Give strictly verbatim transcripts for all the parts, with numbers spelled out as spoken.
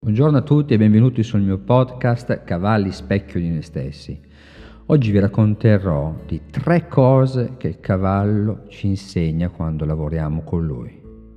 Buongiorno a tutti e benvenuti sul mio podcast Cavalli specchio di noi stessi. Oggi vi racconterò di tre cose che il cavallo ci insegna quando lavoriamo con lui.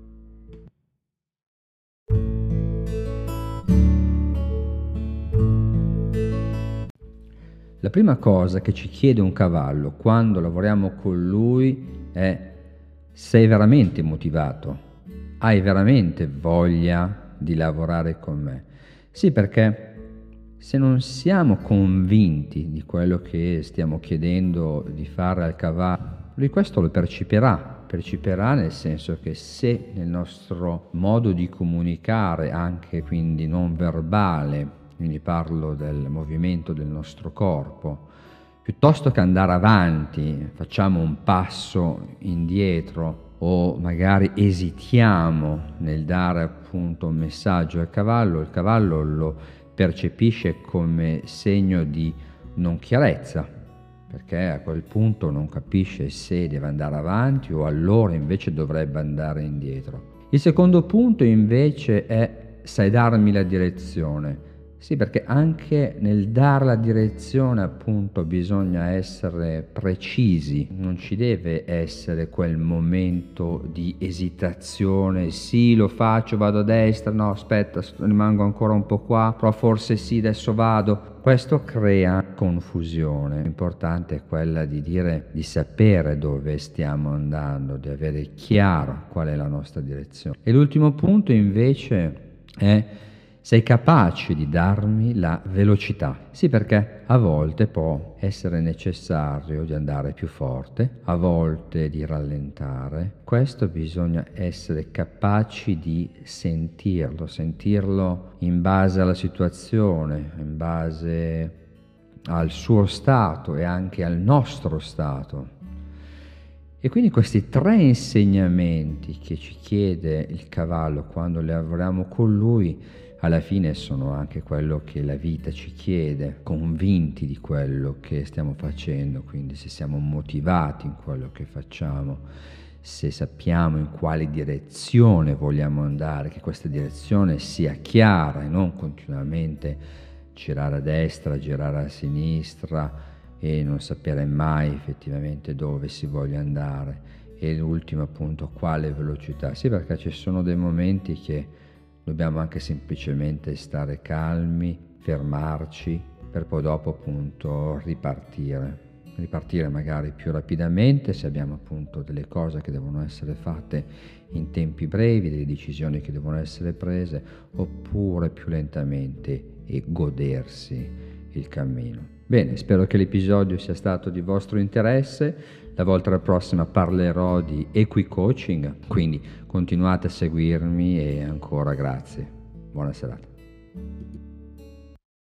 La prima cosa che ci chiede un cavallo quando lavoriamo con lui è: sei veramente motivato? Hai veramente voglia di lavorare con me? Sì, perché se non siamo convinti di quello che stiamo chiedendo di fare al cavallo, lui questo lo percepirà, percepirà nel senso che se nel nostro modo di comunicare, anche quindi non verbale, quindi parlo del movimento del nostro corpo, piuttosto che andare avanti, facciamo un passo indietro o magari esitiamo nel dare appunto un messaggio al cavallo, il cavallo lo percepisce come segno di non chiarezza, perché a quel punto non capisce se deve andare avanti o allora invece dovrebbe andare indietro. Il secondo punto invece è: sai darmi la direzione? Sì, perché anche nel dare la direzione appunto bisogna essere precisi, non ci deve essere quel momento di esitazione, sì lo faccio, vado a destra, no aspetta rimango ancora un po' qua, però forse sì adesso vado. Questo crea confusione. L'importante è quella di dire, di sapere dove stiamo andando, di avere chiaro qual è la nostra direzione. E l'ultimo punto invece è: sei capace di darmi la velocità? Sì, perché a volte può essere necessario di andare più forte, a volte di rallentare. Questo bisogna essere capaci di sentirlo, sentirlo in base alla situazione, in base al suo stato e anche al nostro stato. E quindi questi tre insegnamenti che ci chiede il cavallo quando lavoriamo con lui, alla fine sono anche quello che la vita ci chiede, convinti di quello che stiamo facendo, quindi se siamo motivati in quello che facciamo, se sappiamo in quale direzione vogliamo andare, che questa direzione sia chiara e non continuamente girare a destra, girare a sinistra e non sapere mai effettivamente dove si voglia andare. E l'ultimo appunto, quale velocità? Sì, perché ci sono dei momenti che dobbiamo anche semplicemente stare calmi, fermarci, per poi dopo appunto ripartire. Ripartire magari più rapidamente se abbiamo appunto delle cose che devono essere fatte in tempi brevi, delle decisioni che devono essere prese, oppure più lentamente e godersi il cammino. Bene, spero che l'episodio sia stato di vostro interesse. La volta prossima parlerò di equicoaching, quindi continuate a seguirmi e ancora grazie. Buona serata.